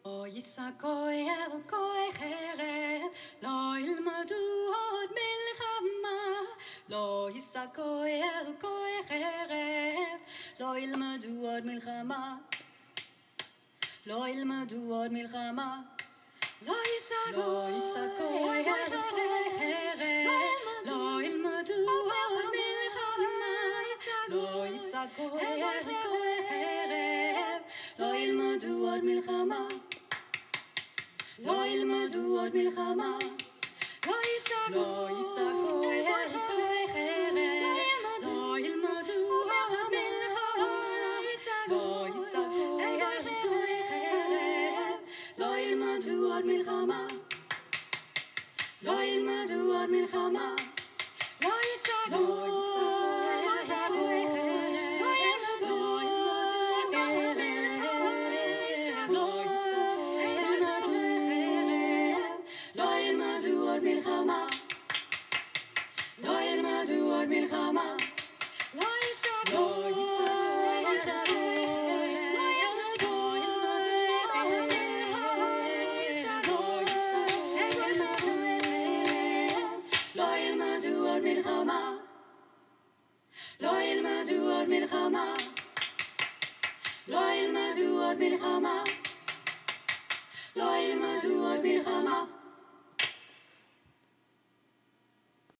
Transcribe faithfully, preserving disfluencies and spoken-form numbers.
לא ייסקו אל כוח חרב, לא ילמדו עוד מלחמה. לא ייסקו אל כוח חרב, לא ילמדו עוד מלחמה. לא ילמדו עוד מלחמה. לא ייסקו אל כוח חרב, לא ילמדו עוד מלחמה. לא ייסקו אל כוח חרב, לא ילמדו עוד מלחמה. לא ילמדו עוד מלחמה. לא ייסקו אל כוח חרב, לא ילמדו עוד מלחמה. לא ייסקו אל כוח חרב, לא ילמדו עוד מלחמה. לא ילמדו עוד מלחמה. לא ייסקו מלחמה. לא ילמדו עוד מלחמה. לא ייסקו לא ילמדו עוד מלחמה. לא ילמדו עוד מלחמה. לא ילמדו עוד מלחמה. לא ילמדו עוד מלחמה.